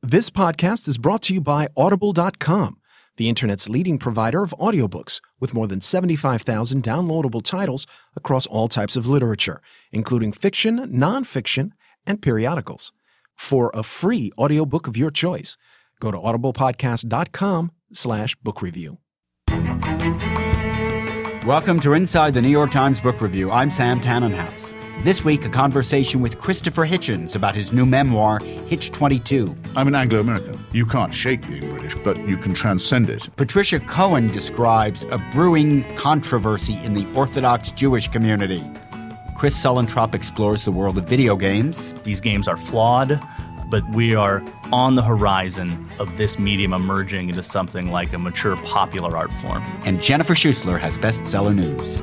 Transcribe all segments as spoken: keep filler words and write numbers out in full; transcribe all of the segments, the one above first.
This podcast is brought to you by Audible dot com, the internet's leading provider of audiobooks with more than seventy-five thousand downloadable titles across all types of literature, including fiction, nonfiction, and periodicals. For a free audiobook of your choice, go to audible podcast dot com slash book review. Welcome to Inside the New York Times Book Review. I'm Sam Tannenhouse. This week, a conversation with Christopher Hitchens about his new memoir, Hitch twenty-two. I'm an Anglo-American. You can't shake being British, but you can transcend it. Patricia Cohen describes a brewing controversy in the Orthodox Jewish community. Chris Suellentrop explores the world of video games. These games are flawed, but we are on the horizon of this medium emerging into something like a mature popular art form. And Jennifer Schuessler has bestseller news.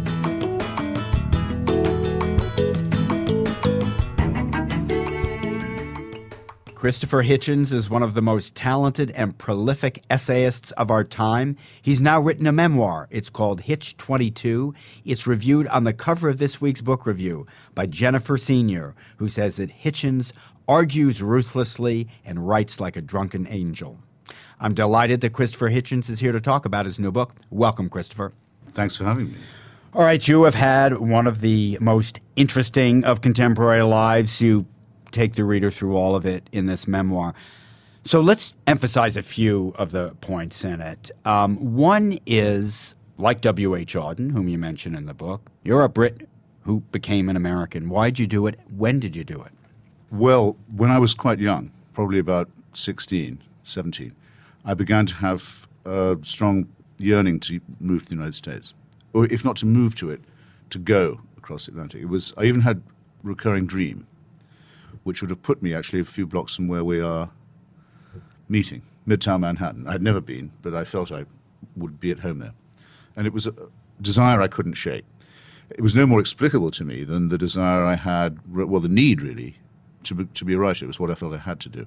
Christopher Hitchens is one of the most talented and prolific essayists of our time. He's now written a memoir. It's called Hitch twenty-two. It's reviewed on the cover of this week's book review by Jennifer Senior, who says that Hitchens argues ruthlessly and writes like a drunken angel. I'm delighted that Christopher Hitchens is here to talk about his new book. Welcome, Christopher. Thanks for having me. All right, you have had one of the most interesting of contemporary lives. You take the reader through all of it in this memoir. So let's emphasize a few of the points in it. Um, one is, like W H Auden, whom you mention in the book, you're a Brit who became an American. Why did you do it? When did you do it? Well, when I was quite young, probably about sixteen, seventeen, I began to have a strong yearning to move to the United States. Or if not to move to it, to go across the Atlantic. It was, I even had a recurring dream, which would have put me actually a few blocks from where we are meeting, Midtown Manhattan. I'd never been, but I felt I would be at home there. And it was a desire I couldn't shake. It was no more explicable to me than the desire I had, well, the need really, to be, to be a writer. It was what I felt I had to do.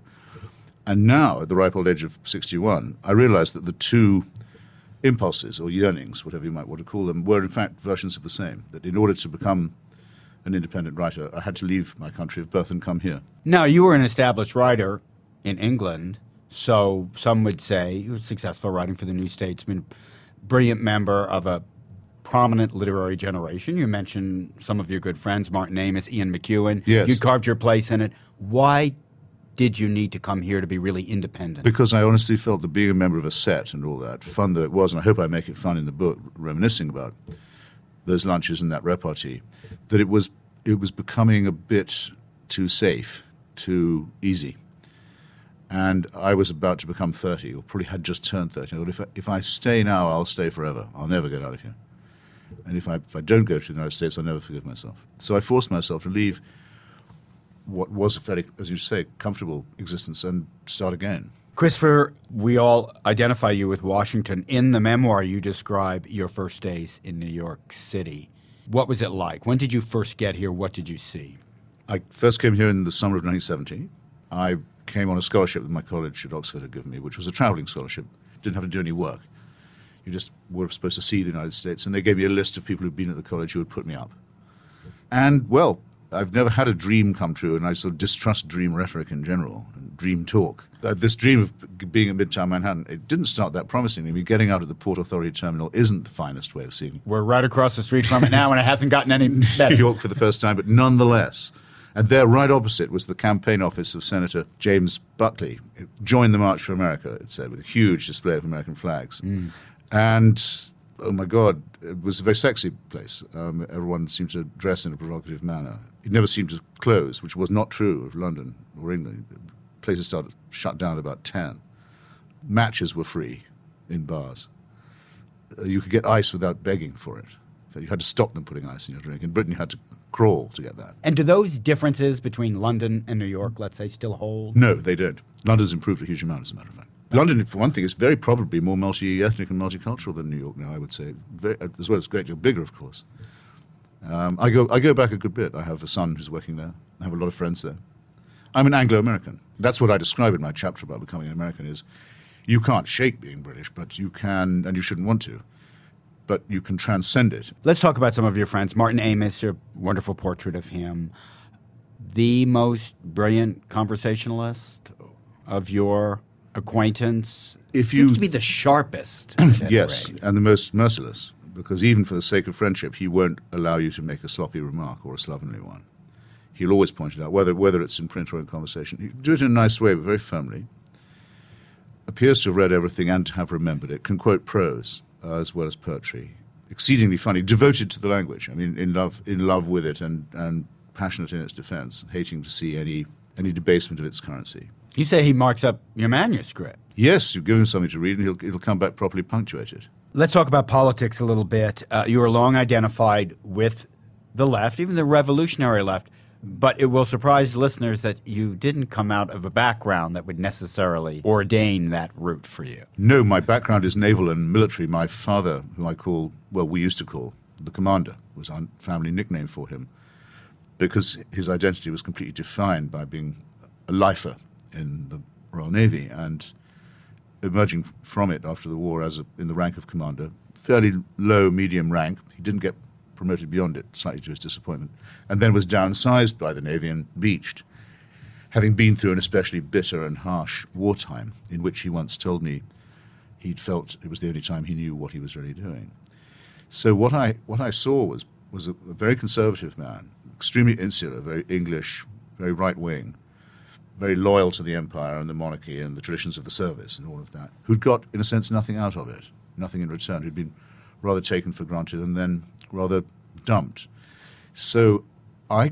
And now, at the ripe old age of sixty-one, I realized that the two impulses, or yearnings, whatever you might want to call them, were in fact versions of the same. That in order to become an independent writer, I had to leave my country of birth and come here. Now, you were an established writer in England, so some would say you were successful writing for the New Statesman, brilliant member of a prominent literary generation. You mentioned some of your good friends, Martin Amis, Ian McEwan. Yes. You carved your place in it. Why did you need to come here to be really independent? Because I honestly felt that being a member of a set and all that, fun though it was, and I hope I make it fun in the book, reminiscing about those lunches and that repartee, that it was it was becoming a bit too safe, too easy. And I was about to become thirty, or probably had just turned thirty. I thought, if I, if I stay now, I'll stay forever. I'll never get out of here. And if I, if I don't go to the United States, I'll never forgive myself. So I forced myself to leave what was a fairly, as you say, comfortable existence and start again. Christopher, we all identify you with Washington. In the memoir, you describe your first days in New York City. What was it like? When did you first get here? What did you see? I first came here in the summer of nineteen seventy. I came on a scholarship that my college at Oxford had given me, which was a traveling scholarship. Didn't have to do any work. You just were supposed to see the United States, and they gave me a list of people who'd been at the college who would put me up. And, well, I've never had a dream come true, and I sort of distrust dream rhetoric in general, and dream talk. Uh, this dream of being at Midtown Manhattan, it didn't start that promisingly. I mean, getting out of the Port Authority terminal isn't the finest way of seeing it. We're right across the street from it now, and it hasn't gotten any better. New York for the first time, but nonetheless. And there, right opposite, was the campaign office of Senator James Buckley. Join the March for America, it said, with a huge display of American flags. Mm. And, oh my God, it was a very sexy place. Um, everyone seemed to dress in a provocative manner. It never seemed to close, which was not true of London or England. Places started shut down at about ten. Matches were free in bars. Uh, you could get ice without begging for it. So you had to stop them putting ice in your drink. In Britain, you had to crawl to get that. And do those differences between London and New York, let's say, still hold? No, they don't. London's improved a huge amount, as a matter of fact. London, for one thing, is very probably more multi-ethnic and multicultural than New York now, I would say, very, as well as a great deal bigger, of course. Um, I go I go back a good bit. I have a son who's working there. I have a lot of friends there. I'm an Anglo-American. That's what I describe in my chapter about becoming an American is you can't shake being British, but you can, and you shouldn't want to, but you can transcend it. Let's talk about some of your friends. Martin Amis, a wonderful portrait of him. The most brilliant conversationalist of your acquaintance. If Seems you- to be the sharpest. at any Yes, rate. and the most merciless, because even for the sake of friendship, he won't allow you to make a sloppy remark or a slovenly one. He'll always point it out, whether whether it's in print or in conversation. He'll do it in a nice way, but very firmly. Appears to have read everything and to have remembered it. Can quote prose uh, as well as poetry. Exceedingly funny, devoted to the language. I mean, in love, in love with it, and, and passionate in its defense, hating to see any any debasement of its currency. You say he marks up your manuscript. Yes, you give him something to read, and he'll it'll come back properly punctuated. Let's talk about politics a little bit. Uh, you were long identified with the left, even the revolutionary left, but it will surprise listeners that you didn't come out of a background that would necessarily ordain that route for you. No, my background is naval and military. My father, who I call, well, we used to call the Commander, was our family nickname for him, because his identity was completely defined by being a lifer in the Royal Navy and emerging from it after the war as a, in the rank of Commander, fairly low, medium rank. He didn't get promoted beyond it, slightly to his disappointment, and then was downsized by the Navy and beached, having been through an especially bitter and harsh wartime, in which he once told me he'd felt it was the only time he knew what he was really doing. So what I what I saw was was a, a very conservative man, extremely insular, very English, very right-wing, very loyal to the empire and the monarchy and the traditions of the service and all of that, who'd got, in a sense, nothing out of it, nothing in return, who'd been rather taken for granted and then rather dumped. So I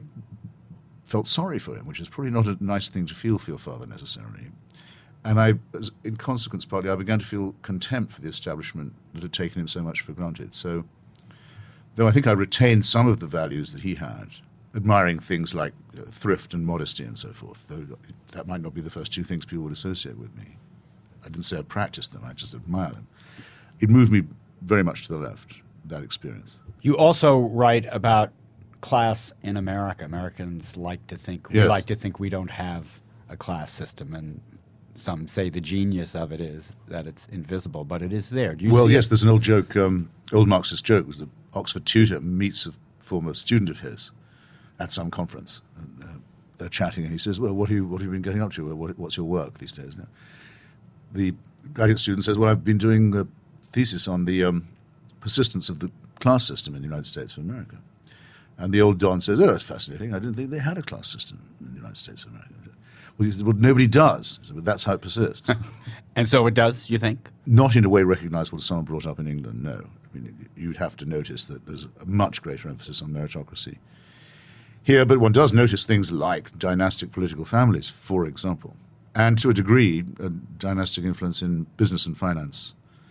felt sorry for him, which is probably not a nice thing to feel for your father necessarily. And I, as, in consequence, partly, I began to feel contempt for the establishment that had taken him so much for granted. So, though I think I retained some of the values that he had, admiring things like uh, thrift and modesty and so forth, though that might not be the first two things people would associate with me. I didn't say I practiced them, I just admire them. It moved me very much to the left, that experience. You also write about class in America. Americans like to think we Yes. like to think we don't have a class system, and some say the genius of it is that it's invisible, but it is there. Do you Well, see yes, it? there's an old joke, um, old Marxist joke, was the Oxford tutor meets a former student of his at some conference. And, uh, they're chatting, and he says, well, what, are you, what have you been getting up to? What, what's your work these days now? The graduate student says, well, I've been doing a thesis on the um, persistence of the class system in the United States of America. And the old Don says, oh, that's fascinating. I didn't think they had a class system in the United States of America. Well, he said, well, nobody does. He said, well, that's how it persists. And so it does, you think? Not in a way recognizable as someone brought up in England, no. I mean, you'd have to notice that there's a much greater emphasis on meritocracy here, but one does notice things like dynastic political families, for example, and to a degree, a dynastic influence in business and finance.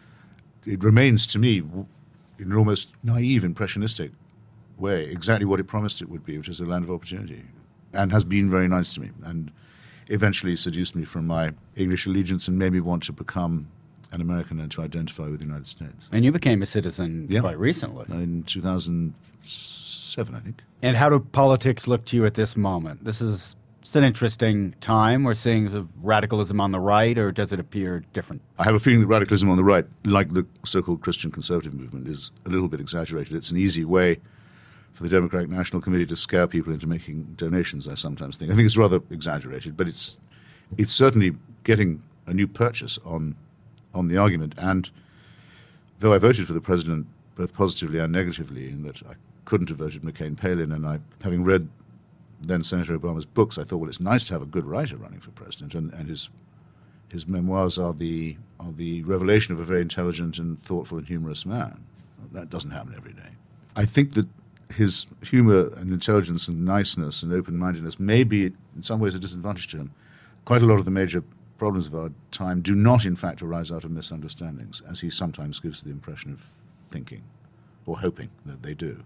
It remains to me, in an almost naive, impressionistic way, exactly what it promised it would be, which is a land of opportunity, and has been very nice to me, and eventually seduced me from my English allegiance and made me want to become an American and to identify with the United States. And you became a citizen Yeah. quite recently. In two thousand seven, I think. And how do politics look to you at this moment? This is it's an interesting time. We're seeing sort of radicalism on the right, or does it appear different? I have a feeling that radicalism on the right, like the so-called Christian conservative movement, is a little bit exaggerated. It's an easy way for the Democratic National Committee to scare people into making donations, I sometimes think. I think it's rather exaggerated, but it's it's certainly getting a new purchase on on the argument. And though I voted for the president both positively and negatively, in that I couldn't have voted McCain-Palin, and I, having read then Senator Obama's books, I thought, well, it's nice to have a good writer running for president, and, and his his memoirs are the are the revelation of a very intelligent and thoughtful and humorous man. That doesn't happen every day. I think that his humor and intelligence and niceness and open-mindedness may be, in some ways, a disadvantage to him. Quite a lot of the major problems of our time do not, in fact, arise out of misunderstandings, as he sometimes gives the impression of thinking or hoping that they do.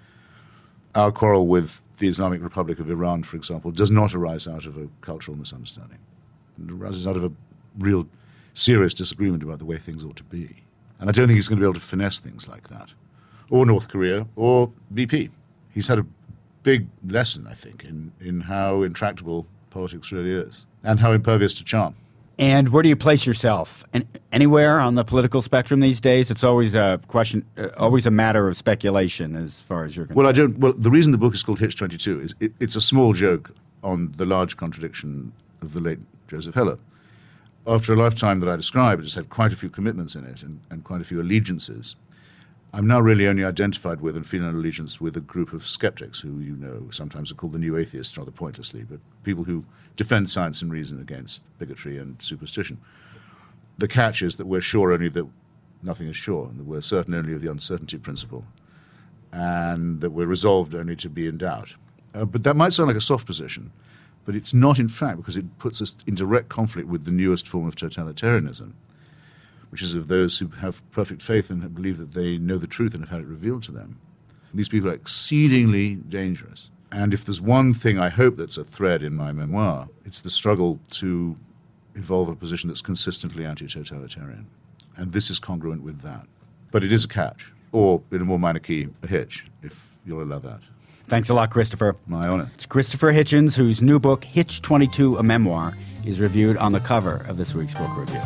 Our quarrel with the Islamic Republic of Iran, for example, does not arise out of a cultural misunderstanding. It arises out of a real serious disagreement about the way things ought to be. And I don't think he's going to be able to finesse things like that. Or North Korea, or B P. He's had a big lesson, I think, in, in how intractable politics really is, and how impervious to charm. And where do you place yourself? And anywhere on the political spectrum these days? It's always a question, uh, always a matter of speculation as far as you're concerned. Well, I don't. Well, the reason the book is called Hitch twenty-two is it, it's a small joke on the large contradiction of the late Joseph Heller. After a lifetime that I described, it's had quite a few commitments in it and, and quite a few allegiances. I'm now really only identified with and feel an allegiance with a group of skeptics who, you know, sometimes are called the new atheists rather pointlessly, but people who defend science and reason against bigotry and superstition. The catch is that we're sure only that nothing is sure, and that we're certain only of the uncertainty principle, and that we're resolved only to be in doubt. Uh, but that might sound like a soft position, but it's not in fact, because it puts us in direct conflict with the newest form of totalitarianism, which is of those who have perfect faith and believe that they know the truth and have had it revealed to them. These people are exceedingly dangerous. And if there's one thing I hope that's a thread in my memoir, it's the struggle to evolve a position that's consistently anti-totalitarian. And this is congruent with that. But it is a catch, or in a more minor key, a hitch, if you'll allow that. Thanks a lot, Christopher. My honor. It's Christopher Hitchens, whose new book, Hitch twenty-two, A Memoir, is reviewed on the cover of this week's book review.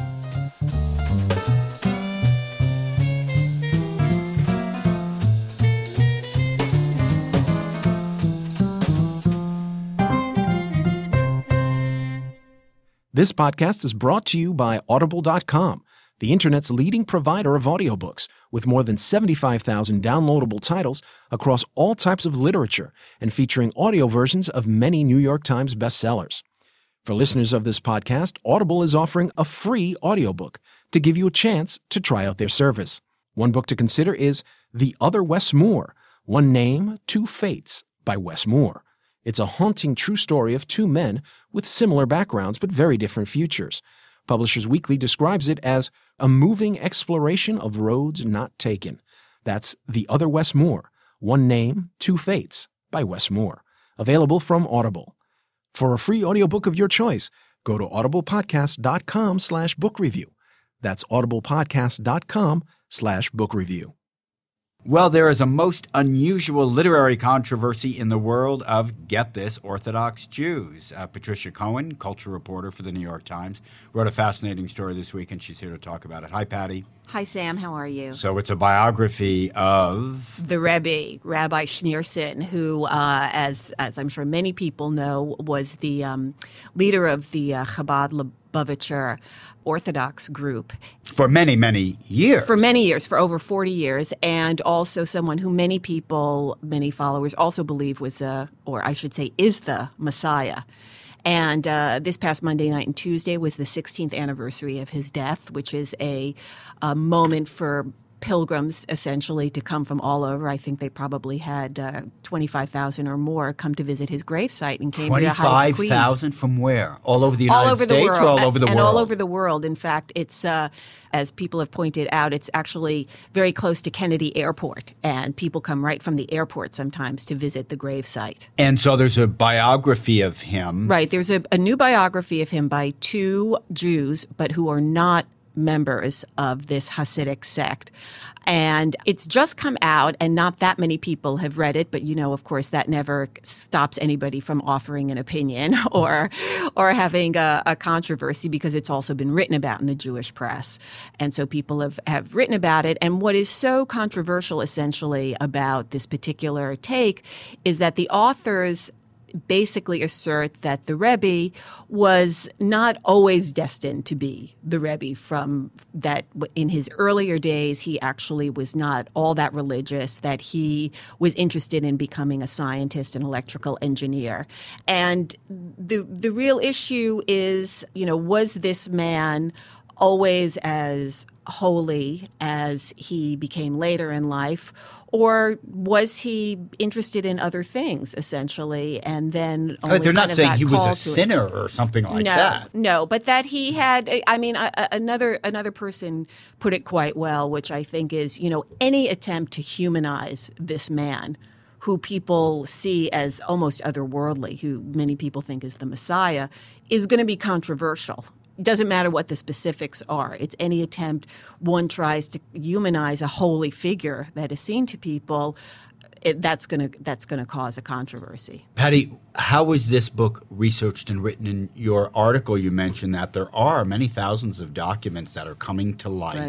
This podcast is brought to you by Audible dot com, the internet's leading provider of audiobooks, with more than seventy-five thousand downloadable titles across all types of literature and featuring audio versions of many New York Times bestsellers. For listeners of this podcast, Audible is offering a free audiobook to give you a chance to try out their service. One book to consider is The Other Wes Moore, One Name, Two Fates by Wes Moore. It's a haunting true story of two men with similar backgrounds but very different futures. Publishers Weekly describes it as a moving exploration of roads not taken. That's The Other Wes Moore, One Name, Two Fates by Wes Moore. Available from Audible. For a free audiobook of your choice, go to audiblepodcast.com slash book review. That's audiblepodcast.com slash book review. Well, there is a most unusual literary controversy in the world of, get this, Orthodox Jews. Uh, Patricia Cohen, culture reporter for the New York Times, wrote a fascinating story this week, and she's here to talk about it. Hi, Patty. Hi, Sam. How are you? So it's a biography of the Rebbe, Rabbi Schneerson, who, uh, as as I'm sure many people know, was the um, leader of the uh, Chabad Lubavitcher Orthodox group. For many, many years. For many years, for over forty years, and also someone who many people, many followers also believe was, uh, or I should say, is the Messiah. And uh, this past Monday night and Tuesday was the sixteenth anniversary of his death, which is a, a moment for pilgrims, essentially, to come from all over. I think they probably had uh, twenty-five thousand or more come to visit his gravesite and came to the Heights, Queens. twenty-five thousand from where? All over the United all over States the world. or all over the and world? And all over the world. In fact, it's, uh, as people have pointed out, it's actually very close to Kennedy Airport, and people come right from the airport sometimes to visit the gravesite. And so there's a biography of him. Right. There's a, a new biography of him by two Jews, but who are not members of this Hasidic sect. And it's just come out, and not that many people have read it, but, you know, of course, that never stops anybody from offering an opinion or or having a, a controversy, because it's also been written about in the Jewish press. And so people have, have written about it. And what is so controversial, essentially, about this particular take is that the authors basically assert that the Rebbe was not always destined to be the Rebbe, from that in his earlier days he actually was not all that religious, that he was interested in becoming a scientist, an electrical engineer. And the the real issue is, you know, was this man always as holy as he became later in life, or was he interested in other things, essentially, and then only They're not kind of saying got he was a called to sinner it. or something like no, that. No, but that he had, I mean, a, a, another another person put it quite well, which I think is, you know, any attempt to humanize this man, who people see as almost otherworldly, who many people think is the Messiah, is going to be controversial. It doesn't matter what the specifics are. It's any attempt one tries to humanize a holy figure that is seen to people, it, that's going to that's going to cause a controversy. Patty, how was this book researched and written? In your article, you mentioned that there are many thousands of documents that are coming to light. Right.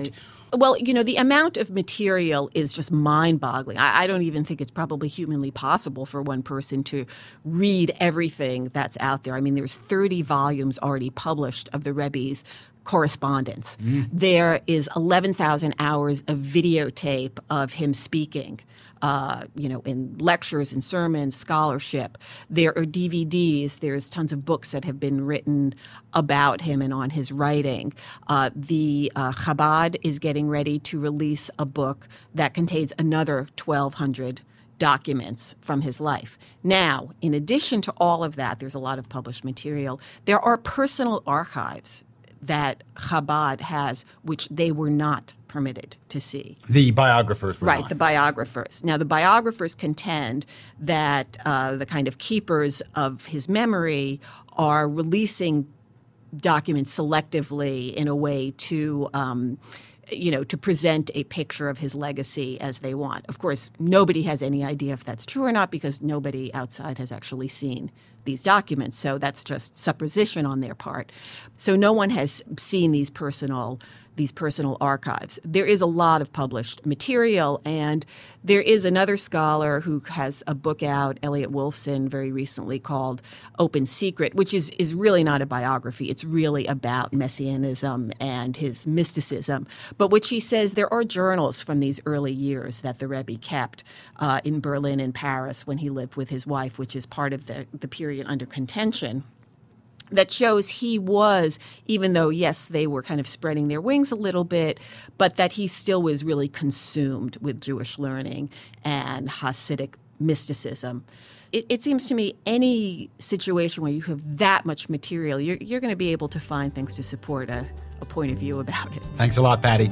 Well, you know, the amount of material is just mind-boggling. I, I don't even think it's probably humanly possible for one person to read everything that's out there. I mean, there's thirty volumes already published of the Rebbe's correspondence. Mm. There is eleven thousand hours of videotape of him speaking. Uh, you know, in lectures and sermons, scholarship. There are D V Ds. There's tons of books that have been written about him and on his writing. Uh, the uh, Chabad is getting ready to release a book that contains another twelve hundred documents from his life. Now, in addition to all of that, there's a lot of published material. There are personal archives that Chabad has, which they were not permitted to see. The biographers were Right, not. the biographers. Now, the biographers contend that uh, the kind of keepers of his memory are releasing documents selectively in a way to um, you know, to present a picture of his legacy as they want. Of course, nobody has any idea if that's true or not because nobody outside has actually seen these documents. So that's just supposition on their part. So no one has seen these personal these personal archives. There is a lot of published material, and there is another scholar who has a book out, Elliot Wolfson, very recently called Open Secret, which is, is really not a biography. It's really about Messianism and his mysticism, but which he says there are journals from these early years that the Rebbe kept uh, in Berlin and Paris when he lived with his wife, which is part of the, the period under contention, that shows he was, even though, yes, they were kind of spreading their wings a little bit, but that he still was really consumed with Jewish learning and Hasidic mysticism. It, it seems to me any situation where you have that much material, you're, you're going to be able to find things to support a, a point of view about it. Thanks a lot, Patty.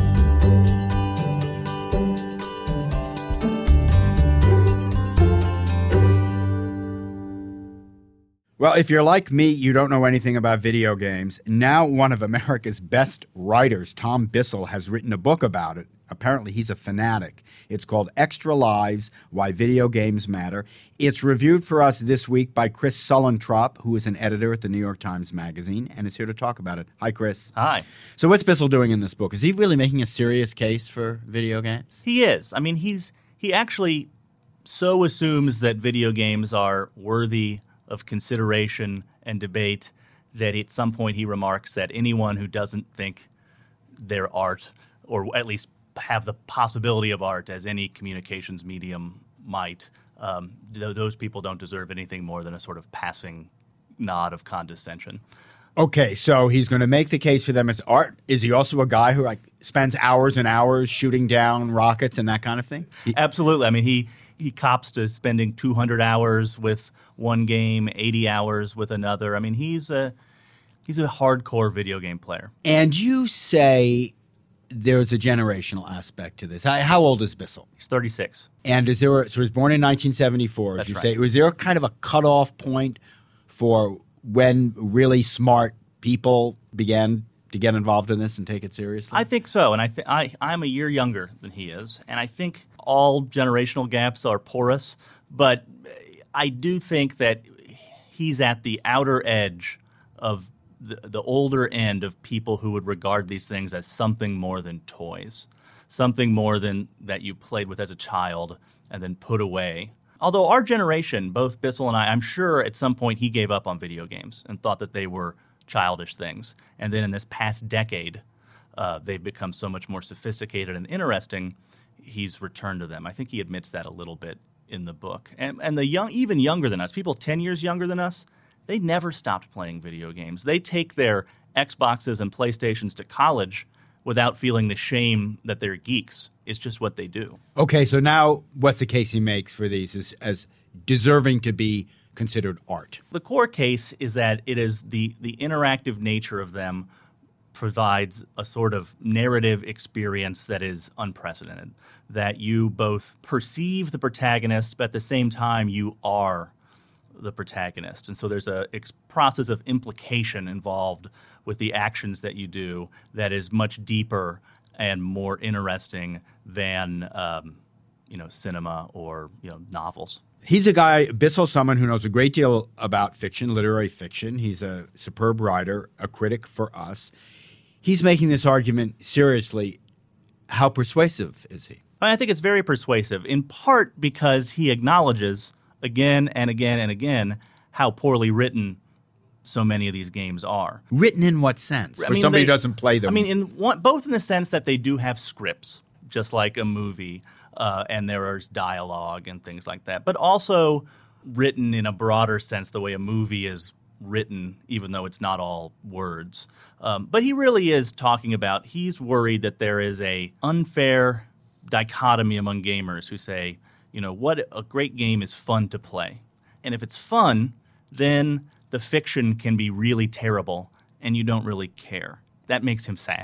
Well, if you're like me, you don't know anything about video games. Now one of America's best writers, Tom Bissell, has written a book about it. Apparently he's a fanatic. It's called Extra Lives, Why Video Games Matter. It's reviewed for us this week by Chris Sullentrop, who is an editor at the New York Times Magazine, and is here to talk about it. Hi, Chris. Hi. So what's Bissell doing in this book? Is he really making a serious case for video games? He is. I mean, he's he actually so assumes that video games are worthy of consideration and debate that at some point he remarks that anyone who doesn't think they're art, or at least have the possibility of art as any communications medium might, um, th- those people don't deserve anything more than a sort of passing nod of condescension. Okay, so he's going to make the case for them as art. Is he also a guy who like spends hours and hours shooting down rockets and that kind of thing? He- Absolutely. I mean, he, he cops to spending two hundred hours with one game, eighty hours with another. I mean, he's a he's a hardcore video game player. And you say there's a generational aspect to this. How, how old is Bissell? He's thirty-six. And is there a, so he was born in nineteen seventy-four, as That's you right. say. Was there a kind of a cutoff point for when really smart people began to get involved in this and take it seriously? I think so, and I th- I I'm a year younger than he is, and I think all generational gaps are porous, but I do think that he's at the outer edge of the, the older end of people who would regard these things as something more than toys, something more than that you played with as a child and then put away. Although our generation, both Bissell and I, I'm sure at some point he gave up on video games and thought that they were childish things. And then in this past decade, uh, they've become so much more sophisticated and interesting, he's returned to them. I think he admits that a little bit in the book. And, and the young, even younger than us, people ten years younger than us, they never stopped playing video games. They take their Xboxes and PlayStations to college without feeling the shame that they're geeks. It's just what they do. Okay, so now what's the case he makes for these as, as deserving to be considered art? The core case is that it is the, the interactive nature of them provides a sort of narrative experience that is unprecedented, that you both perceive the protagonist, but at the same time you are the protagonist. And so there's a ex- process of implication involved with the actions that you do that is much deeper and more interesting than um, you know, cinema or you know, novels. He's a guy, Bissell's someone who knows a great deal about fiction, literary fiction. He's a superb writer, a critic for us. He's making this argument seriously. How persuasive is he? I think it's very persuasive, in part because he acknowledges again and again and again how poorly written so many of these games are. Written in what sense? I For mean, somebody they- who doesn't play them. I mean, in one, both in the sense that they do have scripts, just like a movie, uh, and there is dialogue and things like that, but also written in a broader sense, the way a movie is written, even though it's not all words. Um, but he really is talking about, he's worried that there is a unfair dichotomy among gamers who say, you know, what a great game is fun to play. And if it's fun, then the fiction can be really terrible and you don't really care. That makes him sad.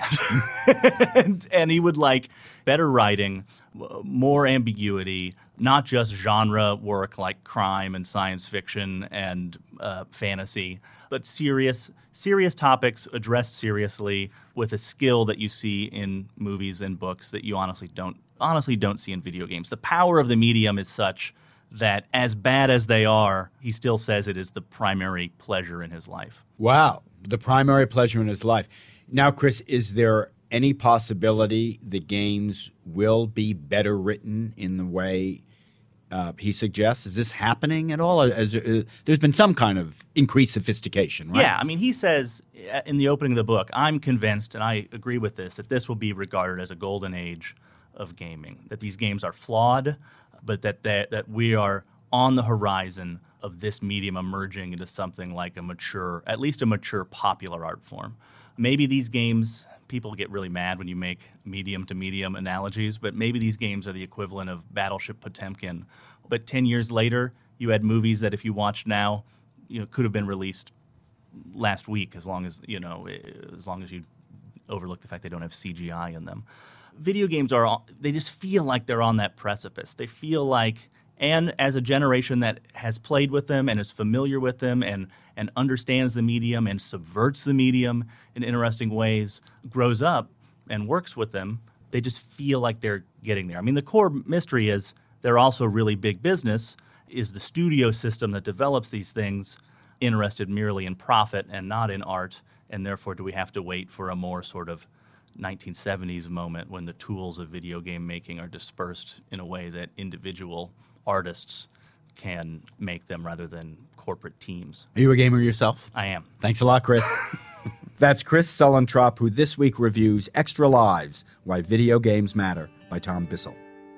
and, and he would like better writing, more ambiguity, not just genre work like crime and science fiction and uh, fantasy, but serious serious topics addressed seriously with a skill that you see in movies and books that you honestly don't honestly don't see in video games. The power of the medium is such that as bad as they are, he still says it is the primary pleasure in his life. Wow, the primary pleasure in his life. Now, Chris, is there any possibility the games will be better written in the way uh, he suggests? Is this happening at all? Is, uh, there's been some kind of increased sophistication, right? Yeah, I mean, he says in the opening of the book, I'm convinced, and I agree with this, that this will be regarded as a golden age of gaming, that these games are flawed, but that they, that we are on the horizon of this medium emerging into something like a mature, at least a mature popular art form. Maybe these games, people get really mad when you make medium-to-medium analogies, but maybe these games are the equivalent of Battleship Potemkin. But ten years later, you had movies that if you watched now, you know, could have been released last week, as long as, you know, as long as you overlook the fact they don't have C G I in them. Video games are, they just feel like they're on that precipice. They feel like, and as a generation that has played with them and is familiar with them and, and understands the medium and subverts the medium in interesting ways, grows up and works with them, they just feel like they're getting there. I mean, the core mystery is they're also really big business. Is the studio system that develops these things interested merely in profit and not in art? And therefore, do we have to wait for a more sort of nineteen seventies moment when the tools of video game making are dispersed in a way that individual artists can make them rather than corporate teams? Are you a gamer yourself? I am. Thanks a lot, Chris. That's Chris Suellentrop, who this week reviews Extra Lives, Why Video Games Matter by Tom Bissell.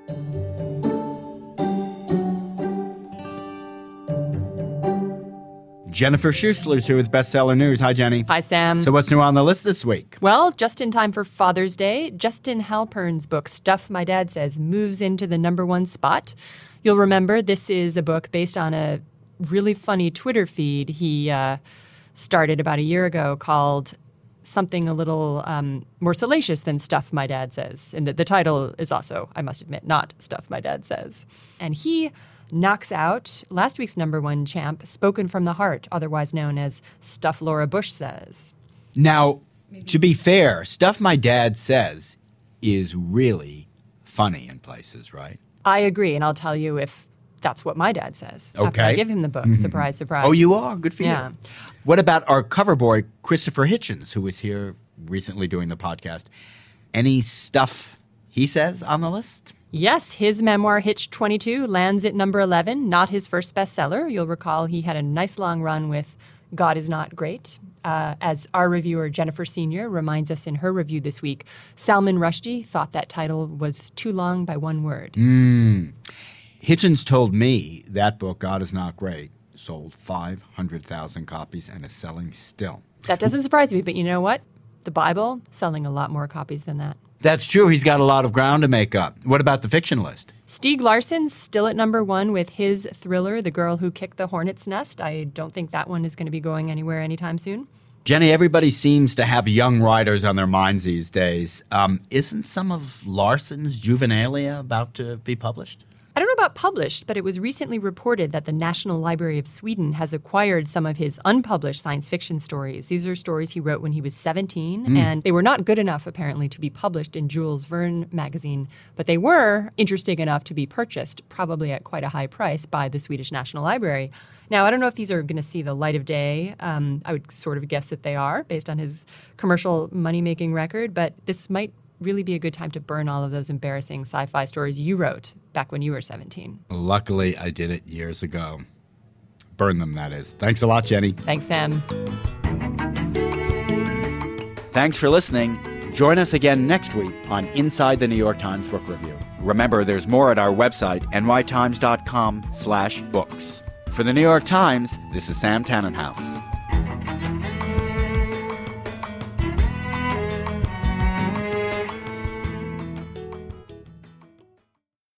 Jennifer Schussler's here with Bestseller News. Hi, Jenny. Hi, Sam. So what's new on the list this week? Well, just in time for Father's Day, Justin Halpern's book, Stuff My Dad Says, moves into the number one spot. You'll remember this is a book based on a really funny Twitter feed he uh, started about a year ago called something a little um, more salacious than Stuff My Dad Says. And the, the title is also, I must admit, not Stuff My Dad Says. And he knocks out last week's number one champ, Spoken from the Heart, otherwise known as Stuff Laura Bush Says. Now, to be fair, Stuff My Dad Says is really funny in places, right? I agree, and I'll tell you if that's what my dad says Okay. after I give him the book. Surprise, surprise. Oh, you are? Good for Yeah. you. What about our cover boy, Christopher Hitchens, who was here recently doing the podcast? Any stuff he says on the list? Yes, his memoir, Hitch twenty-two, lands at number eleven, not his first bestseller. You'll recall he had a nice long run with God Is Not Great. Uh, as our reviewer, Jennifer Senior, reminds us in her review this week, Salman Rushdie thought that title was too long by one word. Mm. Hitchens told me that book, God Is Not Great, sold five hundred thousand copies and is selling still. That doesn't surprise me, but you know what? The Bible, selling a lot more copies than that. That's true. He's got a lot of ground to make up. What about the fiction list? Stieg Larsson's still at number one with his thriller, The Girl Who Kicked the Hornet's Nest. I don't think that one is going to be going anywhere anytime soon. Jenny, everybody seems to have young writers on their minds these days. Um, isn't some of Larsson's Juvenilia about to be published? I don't know about published, but it was recently reported that the National Library of Sweden has acquired some of his unpublished science fiction stories. These are stories he wrote when he was seventeen, mm. and they were not good enough, apparently, to be published in Jules Verne magazine, but they were interesting enough to be purchased, probably at quite a high price, by the Swedish National Library. Now, I don't know if these are going to see the light of day. Um, I would sort of guess that they are, based on his commercial money-making record, but this might really be a good time to burn all of those embarrassing sci-fi stories you wrote back when you were seventeen. Luckily, I did it years ago. Burn them, that is. Thanks a lot, Jenny. Thanks, Sam. Thanks for listening. Join us again next week on Inside the New York Times Book Review. Remember, there's more at our website, n y times dot com slash books. For the New York Times, this is Sam Tannenhouse.